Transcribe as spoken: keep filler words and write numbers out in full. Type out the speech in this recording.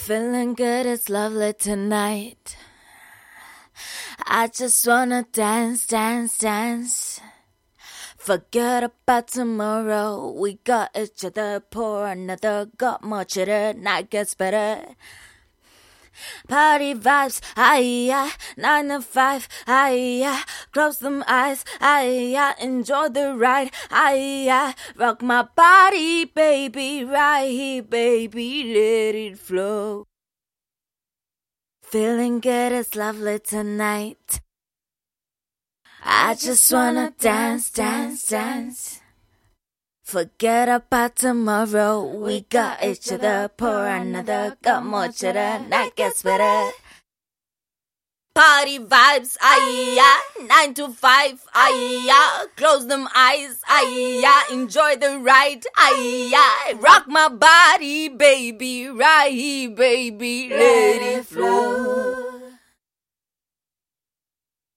Feeling good, it's lovely tonight. I just wanna dance, dance, dance. Forget about tomorrow. We got each other, pour another. Got more chitter, night gets better. Party vibes, aye, yeah. Nine to five, aye, yeah. Close them eyes, aye, yeah. Enjoy the ride, aye, yeah. Rock my body, baby, right here, baby, let it flow. Feeling good, it's lovely tonight. I just wanna dance, dance, dance. Forget about tomorrow. We got each other, pour another. Got more cheddar, night gets better. Party vibes, aye, yeah. Nine to five, aye, yeah. Close them eyes, aye, yeah. Enjoy the ride, aye, yeah. Rock my body, baby, right here, baby, let it flow.